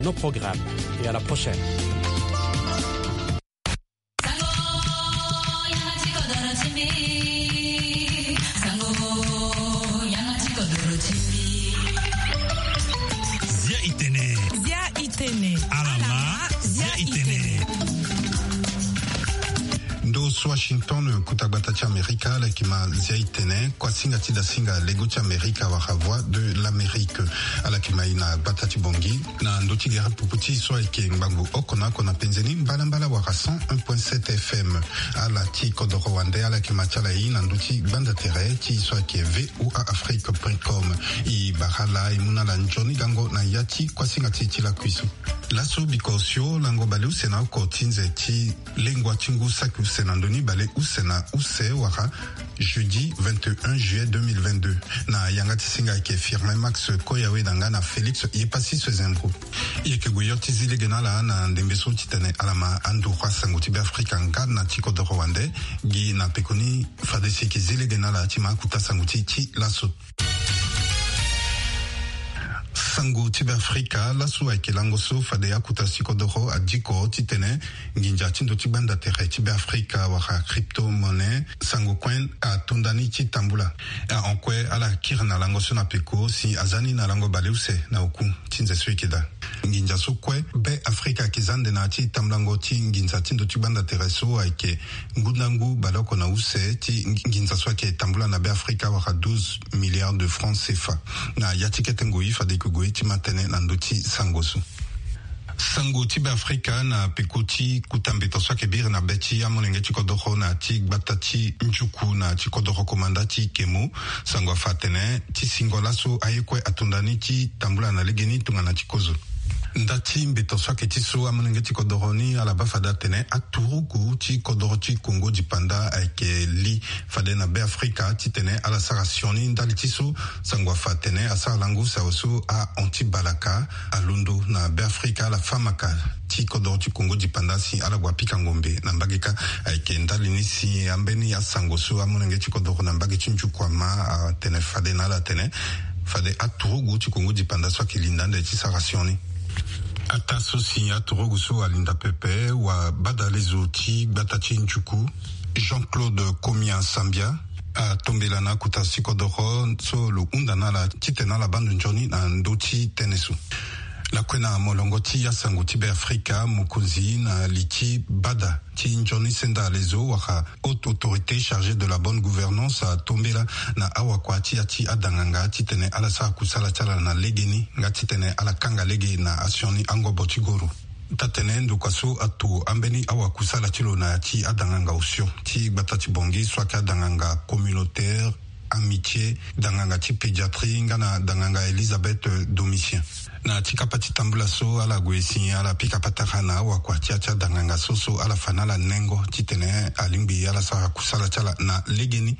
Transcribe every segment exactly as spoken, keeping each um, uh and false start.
nos programmes et à la prochaine. Zia Itene. Zia Itene. Alama. Zia Itene. Dos Washington kutagbatacha Amerika lakima Zia Itene kwa singa tida singa legocha Amerika wa voix de l'Amérique alakima ina batati bongi na ndoti gera puputi so ike mbangu okona kona penzeni mbala mbala wa cent un point sept F M ala ti kodoro wande alakima chala ina ndoti banda tere ti so ike v o a afrique point com i bahala imuna la njoni gango na yati kwa singa ti tila kuisu laso bikosio lango bale usena ko tinze ti lengua tingu saku senandoni bale usena use waka jeudi vingt et un juillet deux mille vingt-deux na yangati singa ke firme Max Koyawe danga na Felix yepasi se zembro yeke goyoti zile genala na ndembeso titane alama andu kwa sanguti be Afrika nga na tiko do Rwanda gi na pekoni fadesi ke zile genala tima kuta sanguti ti laso sango tibe Afrika la suwa ke langoso fade ya kutasi kodoro adiko titene nginja tindo tibanda tere tibe Afrika waka crypto monnaie sango coin a tondani titambula a onkwe ala kirna langoso na peko si azani na lango baleuse na oku tinze swikida nginja so kwe be Afrika kizande na ti tamlango ti nginja tindo tibanda tere so aike ngudlangu baloko na use ti nginja so ke tambula na be Afrika waka douze milliards de francs C F A na yatikete ngoi fade kugo ti matene na ndoti sangosu sango tibe Afrika na pekoti kutambeto swake bir na beti ya monenge ti kodoro na ti batati njuku na ti kodoro komanda ti kemo sango fatene ti singola so ayekwe atundani ti tambula na legeni tunga na ti kozo ndati mbeto swake ti so amonenge ti kodoro ni alaba fada tene aturugu ti kodoro ti Congo di panda ayeke li fade na be Afrika ti tene ala sara sioni ndali ti so sango fa tene asara langu sao so a anti balaka alundo na be Afrika ala famaka ti kodoro ti Congo di panda si ala gua pika ngombe na mbageka ayeke ndali ni si ambeni ya sango so amonenge ti kodoro na mbage ti njukwama a tene fade na ala tene fade aturugu ti Congo di panda swake lindande ti sara sioni ataso si atoroguso alinda pepe wa badalezo ti batati njuku Jean-Claude Komia Sambia a tombelana kuta sikodoro so lo undana la titena la bandu njoni na ndoti tenesu la kwena molongo ti ya sango ti be Afrika mokonzi na liti bada ti njoni senda lezo waka haute autorité chargée de la bonne gouvernance a tombela na awakwa ti ati adanganga ti tene ala sa kusala tala na legeni nga ti tene ala kanga lege na asioni angobo ti goro tatene ndu kwaso atu ambeni awa kusala tilo na ti adanganga osio ti bata ti bongi swaka adanganga communautaire amitié danganga ti pédiatrie ngana danganga Elisabeth Domitien na tika pati tambula so ala gwesi ala pika patakana wa kwa tia tia danganga so so ala fanala nengo titene alimbi ala sa kusala chala na legeni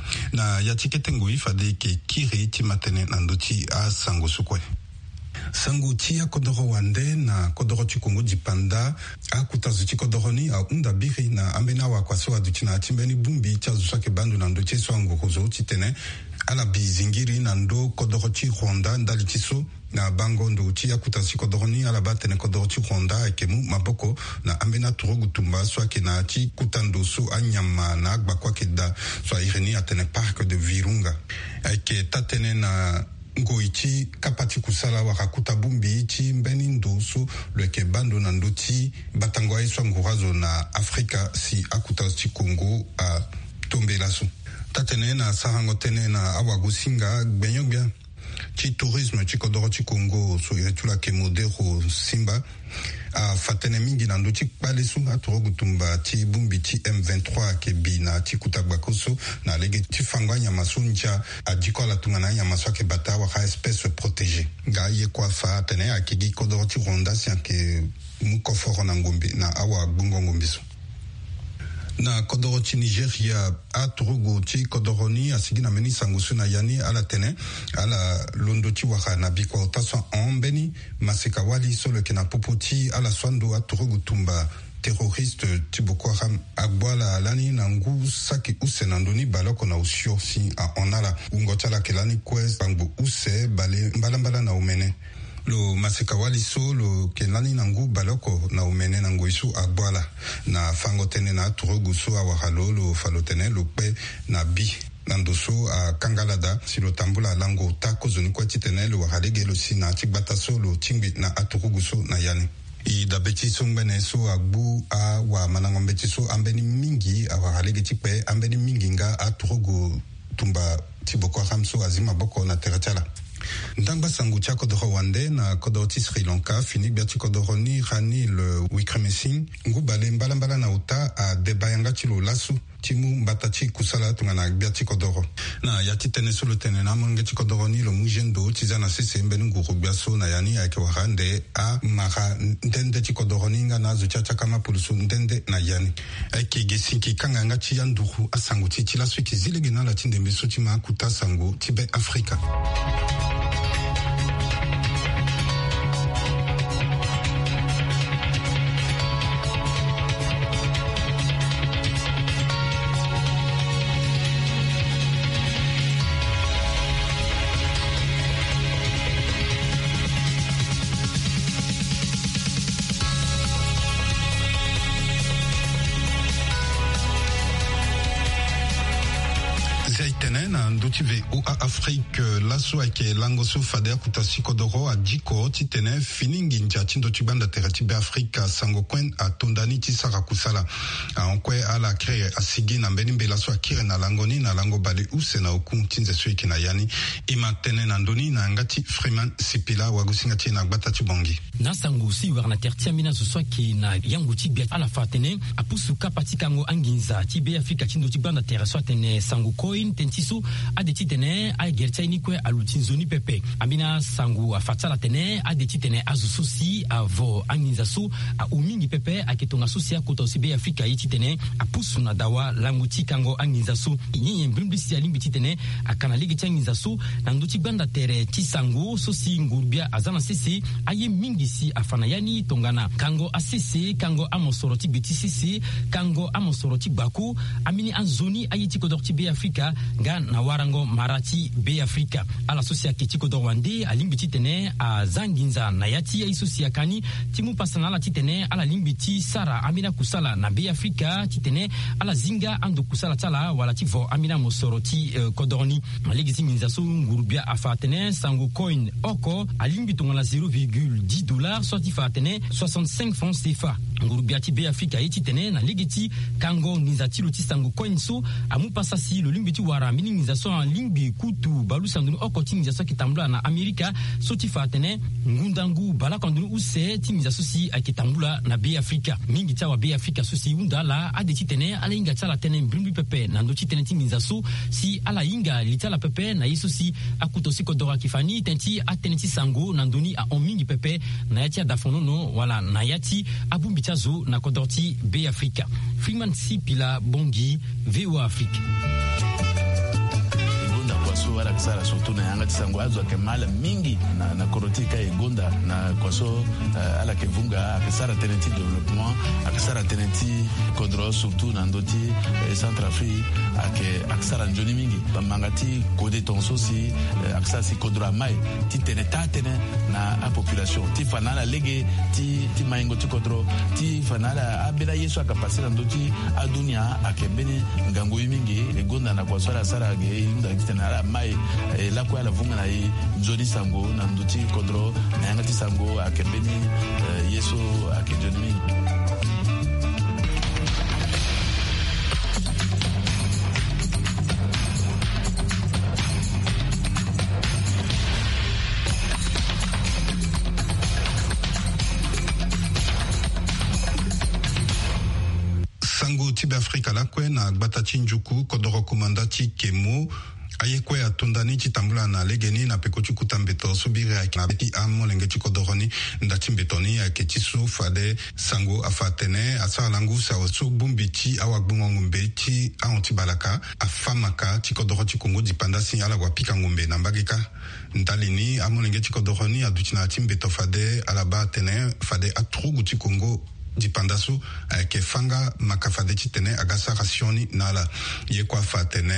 na ya tikete ngui fade ke kiri ti matene na ndoti a sango sukwe sango tia kodoro wande na kodoro ti Congo di panda a kutazu ti kodoro ni a unda biri na ambena wa kwa so aduti na timbeni bumbi tia zusake bandu na ndoti so angokozo titene ala bizingiri na ndo kodoro ti Rwanda ndali ti so na bango ndo ti ya kutasi kodoro ni ala batene kodoro ti Rwanda akemu maboko na ambena turogu tumba so ake na ti kutando so anyama na agba kwa keda so ireni atene parc de Virunga ake tatene na ngoiti kapati kusala wakakuta bumbi iti mbeni ndo so lweke bando na ndoti batango aiswa ngurazo na Afrika si akuta ti Congo a tombela so tatene na sarango tene na awagusinga gbenyobia ti tourisme ti kodoro ti Congo so iretula ke modero simba a fatene mingi na ndoti kpale so atorogu tumba ti bumbi ti M vingt-trois ke bi na ti kutagbako so na lege ti fango anyama so ntia adiko ala tunga na anyama so ake bata waka espèce protégée nga ye kwa fa tene akigi kodoro ti Rwanda si anke mukoforo na ngombe na awa gbungo ngombe so na kodoro ti Nigeria a turugu ti kodoro ni asigi na meni sangusu na yani ala tene ala londo ti waka na biko taso ombeni maseka wali solo ke na popo ti ala swando a turugu tumba terroriste ti Boko Haram agbala alani na ngu saki use na ndoni baloko na usio si a onala ungo tala kelani kwes bangbo use bale mbala mbala na umene lo masekawali so lo kenani nangu baloko na umene nangu isu abwala na fango tene na turogu so awahalo lo falotene lo pe na bi nandoso a kangalada si lo tambula lango tako zoni kwa titene lo wahalege lo sina tikbata so lo tingbi na aturugu so na yani i da beti so mbene so agbu a wa manango beti so ambeni mingi a wahalege tikpe ambeni mingi nga aturugu tumba tiboko hamso azima boko na teratala ndamba sangu cha kodoro wande na kodoti Sri Lanka fini biati kodoro ni rani le Wickremesing ngubale mbala mbala na uta a debayanga chilo lasu timu mbatachi kusala tungana biati kodoro na yati tene solo tene na monge kodoro ni lo mujendo tizana sese mbenu nguru biaso na yani ake warande a mara ndende kodoro ni nga na zuchacha kama pulusu ndende na yani ake gesinki kanga nga chi yanduru asangu chi la suki zile gina la tinde meso tima kuta sangu tibe Afrika. Ndutive ou a Afrique laso ake langoso fadea kutasi kodoro a diko titene finingi nja tindo tibanda teratibe Afrika sango kwen a tondani tisara kusala a onkwe ala kreye a sigi na mbeni mbe laso akire na langoni na lango bale use na okun tinze suiki na yani ima tene na ndoni na ngati Freeman Sipila wagusi ngati na gbata tibongi na sango si warna tertia mina suswa ki na yangu tibia ala fatene apusuka patikango anginza tibe Afrika tindo tibanda teraswa tene sango koin tentiso adeti tene a gertsa inikwe alutinzoni pepe amina sangu afatala tene adeti tene azususi avo anginzasu a umingi pepe aketonga susia kota sibe Afrika yiti tene apusu na dawa languti kango anginzasu nyenye mblimbisi ya limbi tene akana ligi changinzasu na nduti banda tere tisangu sosi ngurbia azana sisi aye mingi si afana yani tongana kango asisi kango amosoroti bitisisi kango amosoroti baku amini anzoni ayiti kodorti be Afrika nga na warango marati be Afrika ala sosia ketiko do wande alimbiti tene a zanginza na yati ya isosia kani timu pasanala titene ala limbiti sara amina kusala na be Afrika titene ala zinga ando kusala tala wala tivo amina mosoroti uh, kodorni malegi minza so ngurubia afatene sangu coin oko alimbito ngala zero virgule dix dollars sorti fatene soixante-cinq francs C F A ngurubia ti be Afrika yiti tene na ligiti kango nizati loti sangu coin so amu pasasi lo limbiti wara mini nization en limbi kutu balu sandunu okoti nization kitambula na Amerika soti fatene ngundangu bala kandunu use ti nization si akitambula na be Afrika mingi tawa be Afrika susi undala adeti tene ala inga tala tene mbimbi pepe na ndoti tene ti nization si ala inga litala pepe na yesu si akutosi kodora kifani tenti ateneti sango na ndoni a omingi pepe na yati dafonono wala na yati abumbichazo na kodorti be Afrika Freeman Sipila Bongi V O A Afrique so wala kisara surtout na yanga tisango azo ke mala mingi na na korotika egonda na kwaso uh, ala ke vunga akisara tenenti development akisara tenenti kodro surtout na ndoti eh, Centrafrique ake akisara njoni mingi bamangati kode tonso si eh, akisara si kodro mai ti teneta tene na a population ti fanala lege ti ti maingo ti kodro ti fanala abela yesu akapasira ndoti adunia akebeni ngango mingi egonda na kwaso ala sara ge inda kitena mai eh, la kwa la vunga na i Johnny Sango na nduti kodro na yangati Sango akebeni eh, yeso akejoni mingi Sango tibe Afrika la kwe na gbatachi njuku kodoro kumandati kemo ayekwe atondani chitambula na legeni na pekochu kutambeto subire akabeti amo lengeti kodoroni ndati mbetoni aketisu fade sango afatene asalangu sa so bumbiti awagbungo ngumbe ti aonti balaka afamaka chikodoro chikongo dipandasi ala wapika ngumbe nambagika ndalini amo lengeti kodoroni adutina timbeto fade alaba tene fade atrugu chikongo dipandasu ke fanga makafade chitene agasa rasioni nala yekwa fatene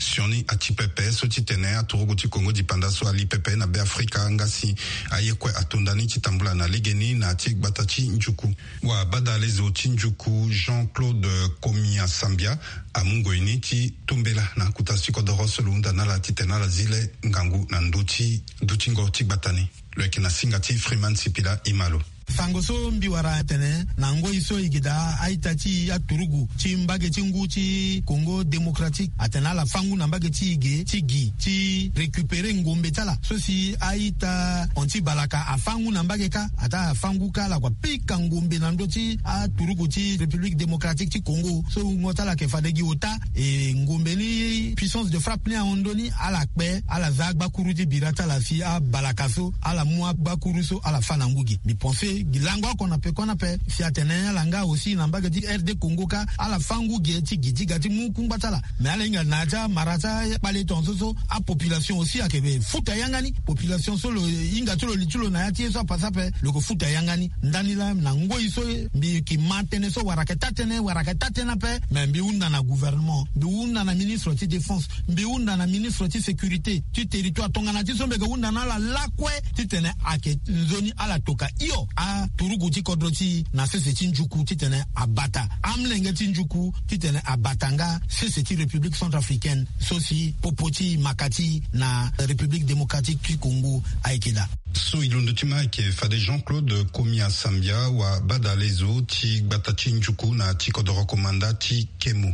sioni atipepe so titene aturugu ti Congo dipanda so ali pepe na be Afrika ngasi ayekwe atondani titambula na legeni na ti gbata ti njuku wa bada lezo ti njuku Jean-Claude Komia Sambia amungoini ti tumbela na kutasi kodoro solunda na la titena la zile ngangu na nduti dutingo ti gbatani lweke na singa ti Freeman Sipila Imalo. Fangoso mbiwara tene na ngo iso igida aita ti aturugu ti mbage ti ngu ti Congo démocratique atena la fangu na mbage ti ige ti gi ti récupérer ngombe tala so si aita onti balaka afangu na mbage ka ata afangu ka la kwa pika ngombe na ndo ti aturugu ti République démocratique ti Congo so ngotala ke fadegi ota e ngombe ni puissance de frappe ni ondoni ala kpe ala zagba kuru ti birata la fi a balaka so ala mua bakuru so ala fanangugi mi pense Gilangwa qu'on appelle qu'on appelle fiatene langa aussi namba gati R D Congo ka ala fangu geti giti gati mukumbatala mais ala inga naja marata pale tonso a population aussi akebe futa yangani population solo inga tulo litulo na yati so pasape loko futa yangani ndani la na ngo iso mbi ki matene so waraketa tene waraketa tena pe mais mbi unda na gouvernement mbi unda na ministre de défense mbi unda na ministre de sécurité tu territoire tongana ti so mbega unda na la lakwe ti tene ake zoni ala toka iyo a turugu ti kodroti na sese ti njuku ti tene abata amlenge ti njuku ti tene abatanga sese ti République centrafricaine sosi popoti makati na République démocratique du Congo aikida so ilondo ti ma ke fade Jean-Claude Komia Sambia wa bada lezo ti gbata ti njuku na ti kodoro komanda ti Kemo.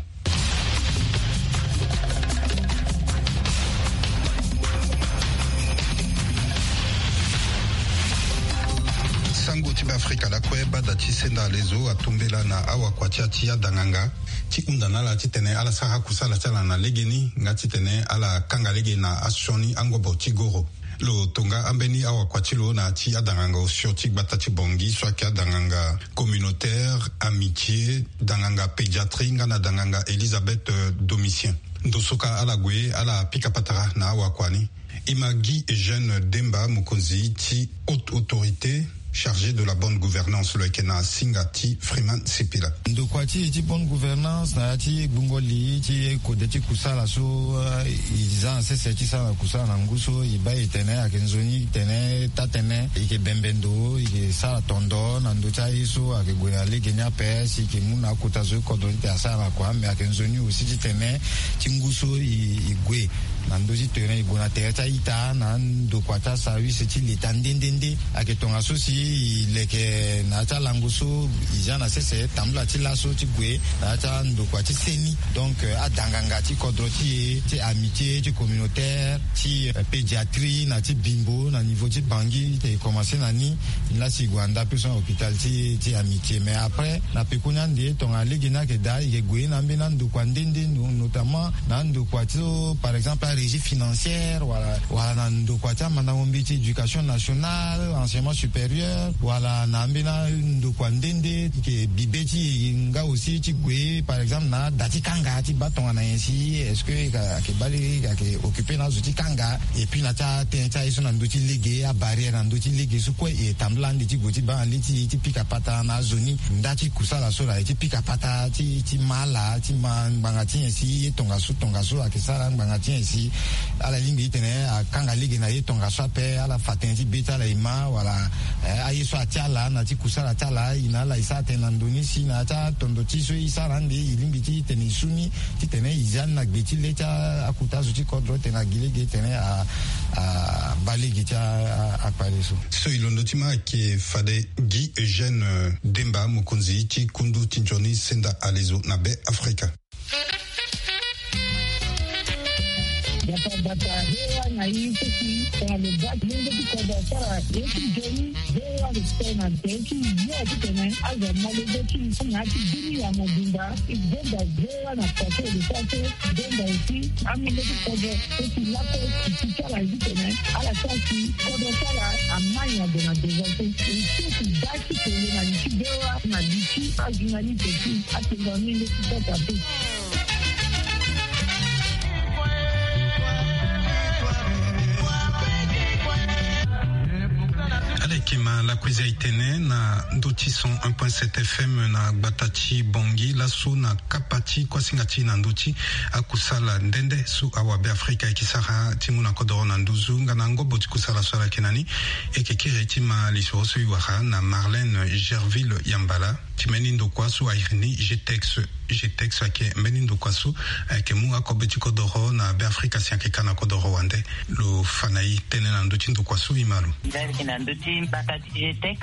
Sango tibe Afrika la kwe bada ti senda lezo atumbela na awa kwa tia tia danganga ti undana la ti tene ala saha kusala tala na legeni nga ti tene ala kanga lege na asoni angobo ti goro lo tonga ambeni awa kwa ti lo na ti adanganga osio ti gbata ti bongi so aki adanganga communautaire amitié danganga pédiatrie nga na danganga Elisabeth Domitien ndosoka ala gwe ala pika patara na awa kwani Imagi Eugène Demba Mukonzi ti haute autorité chargé de la bonne gouvernance le kena singati Freeman Sipila ndokwati ti bonne gouvernance na ti bungoli ti kodeti kusala so izan sese ti sala kusala nguso iba etene akenzoni tene tatene ike bembendo ike sala tondo na ndo cha iso akegwena legenya pes ike muna kutazo kodoti asala kwa me akenzoni aussi ti tene ti nguso igwe na ndo ti tene igona tereta ita na ndokwata service ti leta ndendende aketonga so si leke na ta languso izana sese tambla ti laso ti gwe na ta ndokwa ti seni donc adanganga ti kodroti ti amitié ti communautaire ti pédiatrie na ti bimbo na niveau ti bangi te commencé na ni la si gwanda person hôpital ti ti amitié mais après na pekunya ndi tonga legina ke da ke gwe na mbena ndokwa ndende notamment na ndokwa ti par exemple la régie financière wala wala na ndokwa ti manangombi ti éducation nationale enseignement supérieur voilà na mbena ndokwa ndende ke bibeti nga aussi ti gwe par exemple na dati kanga ti batonga na ainsi est-ce que ka ke bali ka ke occuper na zuti kanga et puis na ta tenta iso na ndoti lege a barrière na ndoti lege su ko e tamblandi ti goti ba li ti ti pika pata na zoni ndati kusala so la ti pika pata ti ti mala ti man bangati ainsi tonga su tonga su akisala bangati ainsi ala lingi tene a kanga lege na ye tonga so pe ala fatenti beta la ima voilà ayi so atala na ti kusala tala ina la isa tena ndoni si na ta tondo ti so isa rande ilimbi ti tene suni ti tene izan na gbeti leta akuta zo ti kodro tena gilege tene a a balegi ti a pareso so ilondo ti ma ke fade Guy Eugène Demba Mukonzi ti kundu ti njoni senda alezo na be Afrika Data data hewa na hii sisi kwa mbaki mungu tukoda sara yesu jeni hewa listena teki ya kitene aza malezechi na ati dini ya mabunda izenda hewa na pate lisate denda isi amile tukoda esi lako kichara kitene ala sasi koda sara amanya dona dezate isi daki kwenye na nchi hewa na nchi ajunali teki ati ngamile tukoda teki kima la kwezi itene na ndo ti cent un point sept F M na Gbatachi Bongi laso na kapati kwa singati na nduti akusala ndende su awabe Afrika ikisara timu na kodoro na nduzu ngana ngobo tikusala swala kenani ekekire tima lisoso yuwaha na Marlène Gerville Yambala timeni ndokwa su airini Jetex Jetex ake mbeni ndokwa su ke mu akobe tikodoro na be Afrika siake kana kodoro wande lo fanai tene na nduti ndokwa su imalu na nduti bakati Jetex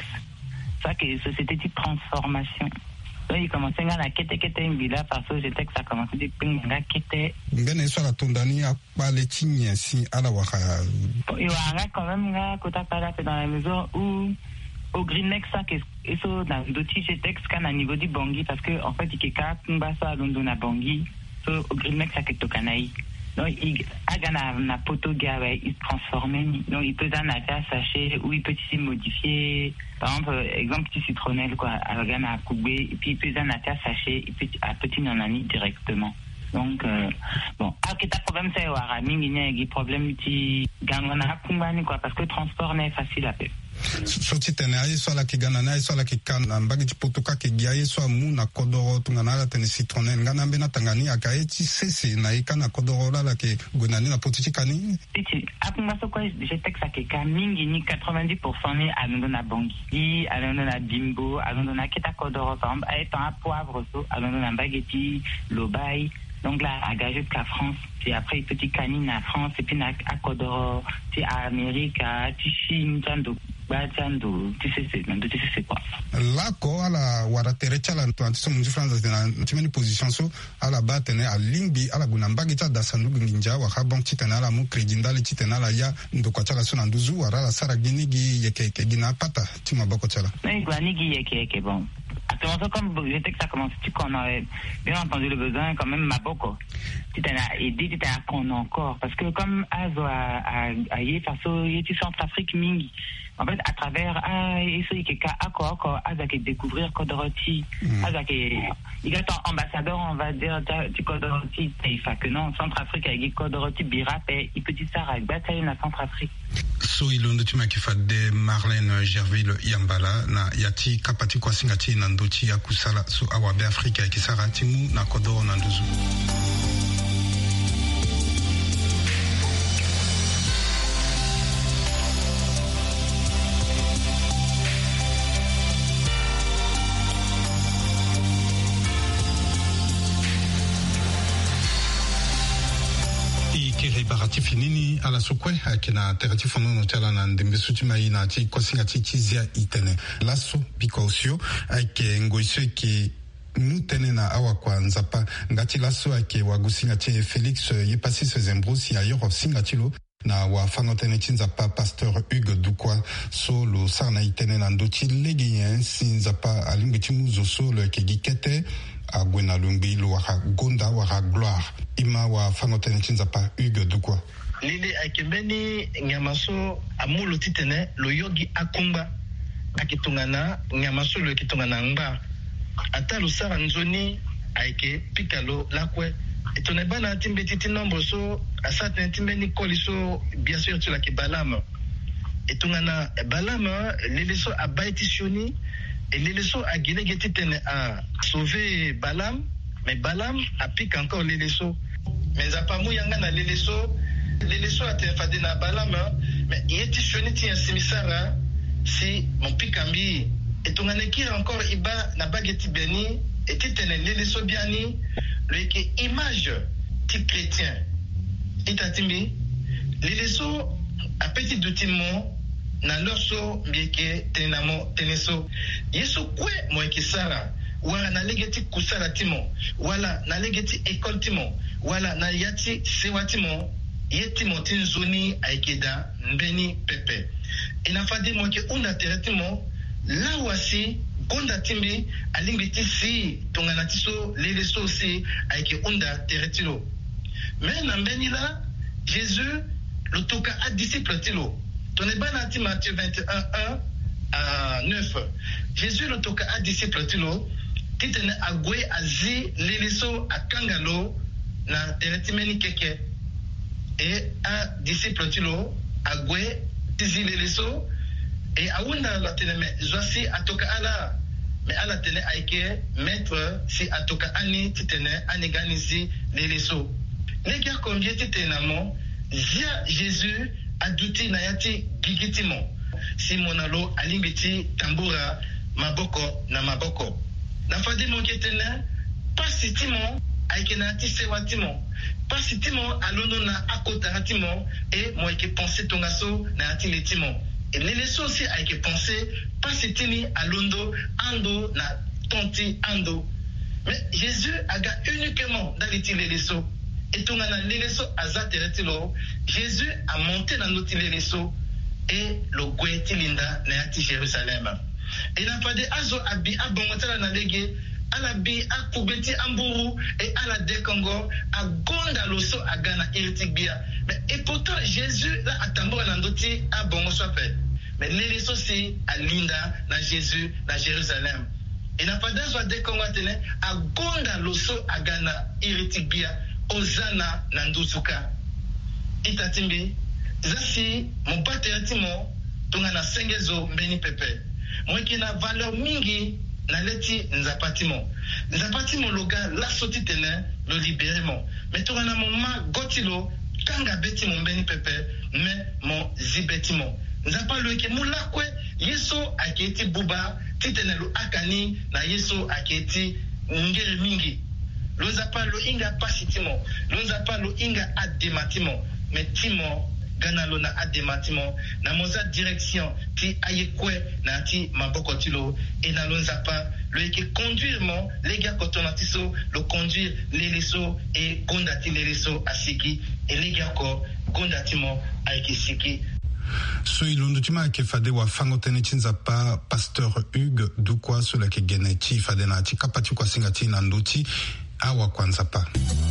ça que société de transformation. Donc il commençait à la quête quête ngila parce que j'étais que ça commençait de pinga quête. Ngene so la tondani a parlé tigne si ala waka. Il y a quand même là kota pala dans la maison où au Greennex ça que eso dans d'autres j'étais qu'à niveau du Bongi parce que en fait il keka kumba ça dans na Bongi so au Greennex ça que tokanai. Donc, il a na poto gawe, il se transforme. Donc, il peut en faire sachet ou il peut aussi modifier. Par exemple, exemple petit citronnelle quoi, à gana coubé et puis il peut en faire sachet et puis à petit nanani directement. Donc euh, bon, ah que ta problème c'est wara mingi ngi problème ti gangana kumbani quoi parce que le transport n'est facile à faire. So titene ayi so la ki gana na so la ki kana mbagi tipotoka ki giaye so mu na kodoro tungana la tene citronnelle ngana mbena tangani akaye ti sese na ikana kodoro la la ke gonani na potiti kani titi apuma so quoi je texte ke ka mingi ni quatre-vingt-dix pour cent ni alondo na bangi alondo na bimbo alondo na kita kodoro par exemple ay tan poivre so alondo na mbageti lobai. Donc là, à Gagé de la France, puis après petit canine à France, et puis à Kodoro, puis à Amérique, à Chine, Tando, Tando, tu sais c'est, tu sais c'est quoi. Là, quoi, la Waratere Chala, tu as dit France, tu as une position so, à la bas, tenez à Limbi, à la Gunambagita, d'Assanu Ninja, Wahabon, Titana, la Mou, Crédinda, les Titana, la Ya, Ndokachala, Sonanduzu, Ara, la Saragini, Yeke, Gina, Pata, Timabokochala. Mais Guanigi, Yeke, bon. Actuellement, comme j'étais que ça commence, tu qu'on aurait bien entendu le besoin, quand même, ma boko. Tu t'en as aidé, tu t'en as qu'on encore. Parce que comme Azo a, a, a, y est, parce que y est, Centrafrique, Mingi. En fait, à travers, ah, et ce, il y a encore, encore, Azo qui découvrir Kodoroti. Azo qui, il y a ton ambassadeur, on va dire, du Kodoroti, il fait que non, Centrafrique, il y a Kodoroti, Birap, et il peut dire ça, avec bataille, la Centrafrique. So ilondo tima kifade Marlène Gerville Yambala na yati kapati kwa singati na ndoti ya kusala so awabe Afrika kisara timu na kodoro na nduzu. Barati finini ala sokwe akina terati fono no tela na ndembe sutima ina ti kosinga ti kizia itene laso bikosio ake ngoiso ki mutene na awa kwa nzapa ngati laso ake wagusinga ti Felix yepasi se zembrosi ayo singa tilo na wa fangotene nzapa pasteur Hugues Dukwa so lo sarna itene na ndoti legien sinzapa alimbeti muzo so le kegikete a gwena lumbi lo waka gonda waka gloire ima wa fangotene nzapa Hugues Dukwa lili akembeni nyamaso amulo titene lo yogi akumba akitungana nyamaso lo kitungana ngba ata lo sara nzoni aike pikalo lakwe etone bana timbeti tinombo so asatene timbeni koliso bien sûr tu la ki balama etungana balama leleso abaiti shoni et leleso a guiné titene a sauvé Balam mais Balam a pique encore leleso mais apamu yanga na leleso leleso a tefade na Balam mais il était shoni ti simisara si mon pikambi etungana ki encore iba na bageti beni et titene leleso biani le ke image ti chrétien itatimbi leleso a petit doutimon na loso mbieke tenamo teneso yeso kwe mo ekisara wala na legeti kusara timo wala na legeti école timo wala na yati sewa timo yetimo tinzoni aikeda mbeni pepe inafadi mo ke unda teretimo la wasi gonda timbi alingiti si tongana tiso leleso si aike unda teretilo mais na mbeni la Jésus le toka a disciple tilo. Ton ébanati Matthieu vingt et un, un à neuf. Jésus le toka a disciple tilo. Titene agwe azi liliso akangalo na teretimeni keke. Et un disciple tilo agwe tizi liliso. Et aunda la teneme zoasi atoka ala mais ala tene aike maître si atoka ani titene ani ganizi leleso legia kongie titenamo zia Jésus aduti na yati gigitimo si monalo alimbiti tambura maboko na maboko na fadi monketene pasitimo aike na ati sewatimo pasitimo alono na akota atimo e moike penser tongaso na ati letimo et leleso si aike penser pasitini alondo ando na tonti ando mais Jésus aga uniquement dans l'iti leleso et tongana leleso azateretilo Jésus a monté dans l'iti leleso et le gweti linda na yati Jérusalem et na fade azo abi abongotala na lege alabi akubeti amburu et ala dekongo agonda loso agana irtigbia mais et pourtant Jésus là atambora na ndoti abongo sope mais leleso si alinda na Jésus na Jérusalem et na fade azo dekongo tene agonda loso agana irtigbia ozana na ndusuka itatimbi zasi mopate yatimo tunga na sengezo mbeni pepe mweki na valeur mingi na leti nzapatimo nzapatimo loga la soti tene lo libérement mais tunga na moma gotilo kanga betimo mbeni pepe mais mon zibetimo nzapa lo eke mulakwe yeso aketi buba titene lo akani na yeso aketi ngere mingi lo nzapa lo inga pasitimo lo nzapa lo inga adematimo mais timo ganalo na adematimo na moza direction ti ayekwe na ti maboko tilo et na lonzapa le eke conduire mon les gars kotonatiso le conduire leleso et gondati leleso asiki et les gars ko gondatimo ayeke siki so ilundu tima ke fade wa fango tene chinzapa pasteur Hugues dukwa so la ke gene chi fade na chi kapati kwa singa ti na nduti awa kwanza pa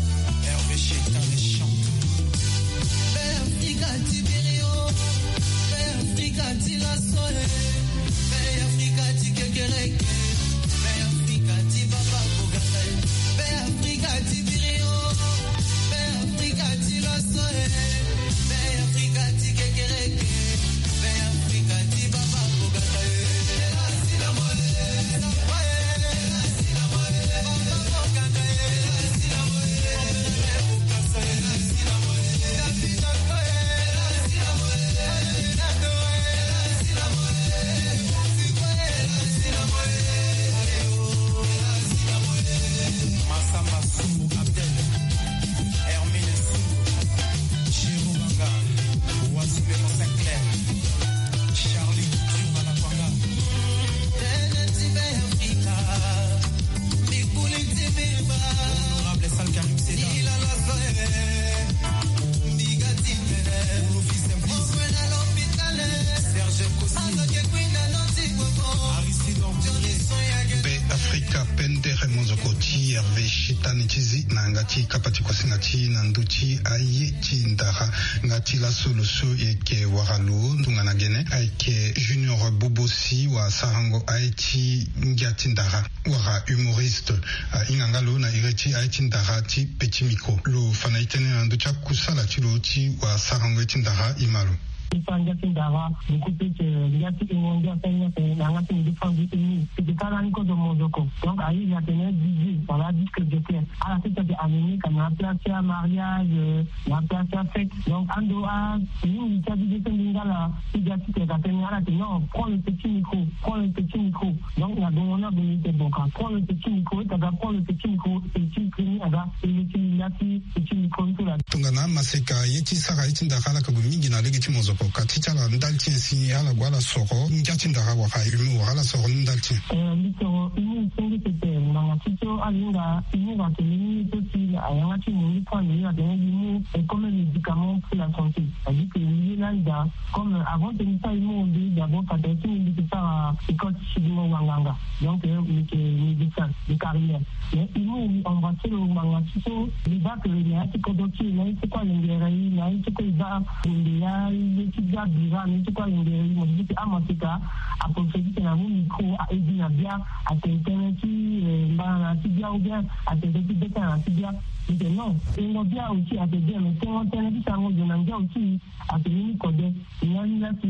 kapati kwa singati na nduchi aye chindaha ngati la soluso eke waralu ndungana gene aike Junior Bobosi wa sarango aiti ngati ndaha wara humoriste ingangalo na ireti aiti ndaha ti petit micro lo fanaitene nducha kusala ti lo ti wa sarango aiti ndaha imalo Ngati ndawa nikupite ngati ingonja tena tena ngati ndifangi ini tikala niko do mozoko donc ayi ya tena dix dans la disque de terre à la fête de Amini comme la place à mariage la place à fête donc ando a ni tabi de ngala ngati te ka tena la non prends le petit micro prends le petit micro donc la donna bonité bon quand prends le petit micro tu vas prendre le petit micro et tu finis avec le petit ngati petit micro tout là tungana maseka yeti saka yeti ndakala ka mingi na legiti mozoko katitala ndalti si ala gwala soro ngati ndaka wa kai mu ala soro ndalti eh litoro ini sengi tete na tito alinga ini va tenir aussi ayanga ti mu kwa ni ya de mu et comme médicament pour la santé c'est-à-dire que il là da comme avant de ça il m'a dit d'abord pas de tout de ça école chino wanganga donc il est médecin de carrière mais il m'a on va se le manga tito il va que il y a ko do ti na c'est quoi l'ingénieur na c'est quoi il va il y a ya biva ni tukwa ngere mo diti amasika apofedi na mu micro a edi na bia a tenteneti mbana ti bia ou bien a tenteneti beta na ti bia ite non ngo bia aussi a te bia mais tengo teneti sango de nanga aussi a te ni kode ni ani la ti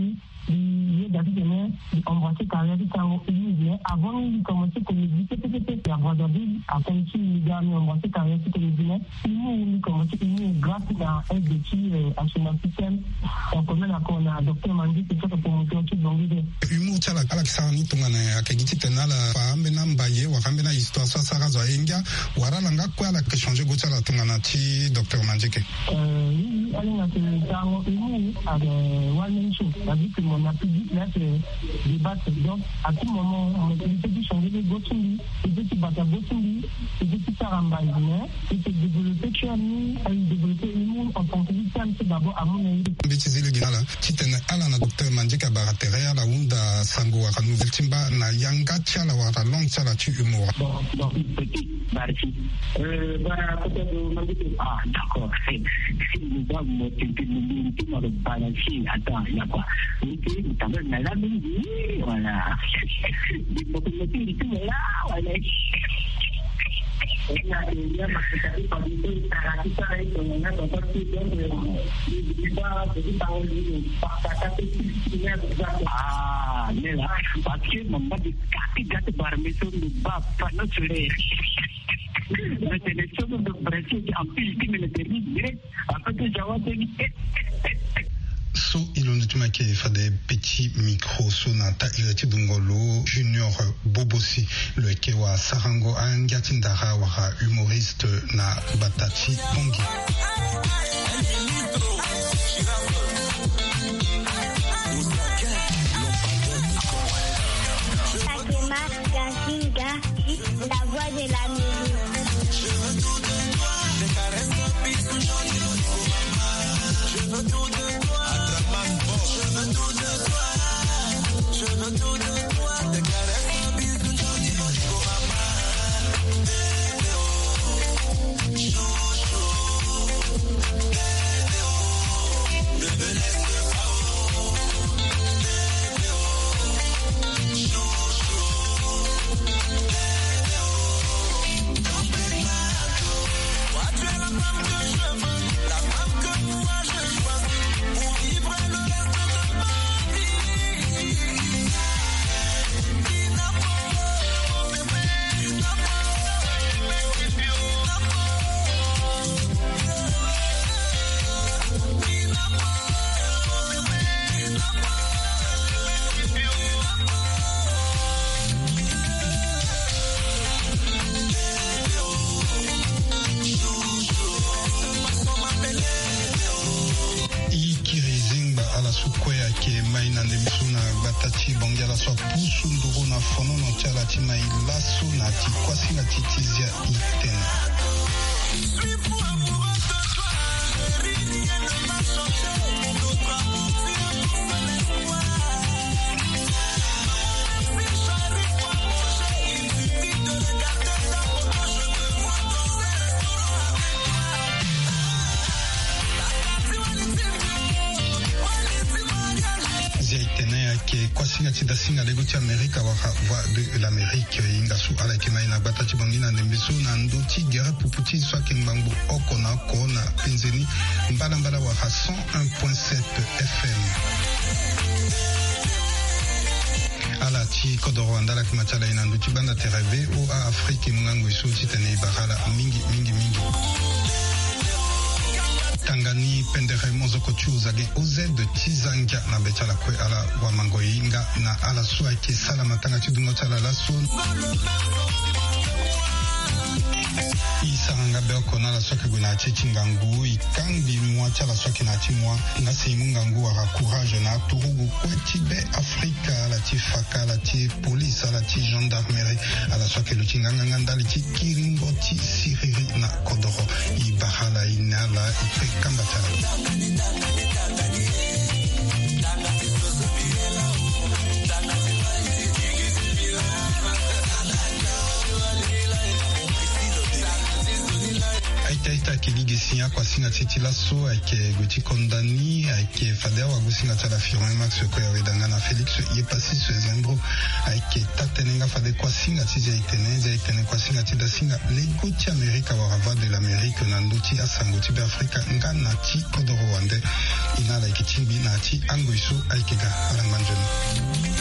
il y a des gens qui ont embrassé carrière qui sont mais avant de commencer comme il dit peut-être à Brazzaville à Conchi les gars ont embrassé carrière qui comme il dit nous commencé nous grâce à un petit à son système on connaît là qu'on a docteur Mandi qui fait pour monter au donc il umu chala ala kisani tungana akagiti tenala faambe na mbaye wakambe na histoire sa sara zo enga warala nga kwa la que changer go chala tungana ti docteur Mandi ke euh oui allez na tango umu avec one show la vie que mon a public là c'est débattre donc à tout moment on a décidé changer les gotuli et petit bata gotuli et petit saramba mais c'est développer tu as mis à développer umu en tant que victime c'est d'abord à mon avis bêtise le gala titena ala na docteur Mandi ka baratere ala unda sango wa nouvelle timba na yanga chala wa long chala tu humour bon petit barci euh bara peut-être Mandi ah d'accord c'est nous va me tenter de nous le balancer attends il y a quoi il t'avait la midi voilà il faut que tu tout là voilà il y a des gens qui savent pas du tout ça qui ça est on a pas tout donc il va petit parole par ça c'est ah mais là parce que maman dit kaki gâte barmeso ne va pas nous tuer mais c'est les choses de Brésil qui empilent qui me le disent direct après que j'avais dit so ilonituma ke fade petit micro sonata ilati bungolo junior bobosi le kewa sarango angatindara wa humoriste na batati pongi Fatima Gazinga, la voix de la musique. Je veux tout de toi, des caresses de bisous, je veux tout de toi. Je veux tout de toi, je veux tout de toi, des caresses, un bisou, joli, joli, maman. Bébé, oh, chouchou, bébé, oh, bébé, laisse-le pas, oh, bébé, oh, chouchou, bébé, oh, don't break my heart, oh. Toi, tu es la femme que je veux, la femme que moi je choisis, pour vivre le reste de ma sukwea ke maina de misuna batati bongela so pusu nduru na fono no chala tima ilaso na ti kwasi na titizia iten kwasi ngati dasinga lego ti Amerika wa voix de l'Amérique ingasu ala kimaina batati bongina ndembiso na ndoti gere puputi swa kimbangu okona kona penzeni mbala mbala wa cent un point sept F M ala ti kodoro andala kimatala ina ndoti banda tereve o a Afrique mungango iso titene bahala mingi mingi mingi Tangani pendere mozoko chuzage oze de tizanga na betala kwe ala wa mangoinga na ala suwa ke sala matanga tidungo chala la son isanga beko na la soke guna chichingangu ikangi mwa chala soke na timwa na seimungangu wa courage na turugu kweti be Afrika la ti faka la ti police la ti gendarmerie ala soke lu chinganga ngandali ti kiringo ti siriri na kodoro i bahala inala ipe kamba chala Aita ayeke ligesinya kuasinga ti ti laso ayeke gue ti kondani ayeke fade awagusinga ti ala firme max kue awedanga na Félix ye pasi so ezembro ayeke tatene nga fade kuasinga ti zi aitene zi aitene kuasinga ti dasinga lego ti amerika warava de l'amérique na ndö ti asango ti beafrika nga na ti kodro wande ina ala yeke ti ngbi na ti ango e so ayeke ga ala ngbanzoni.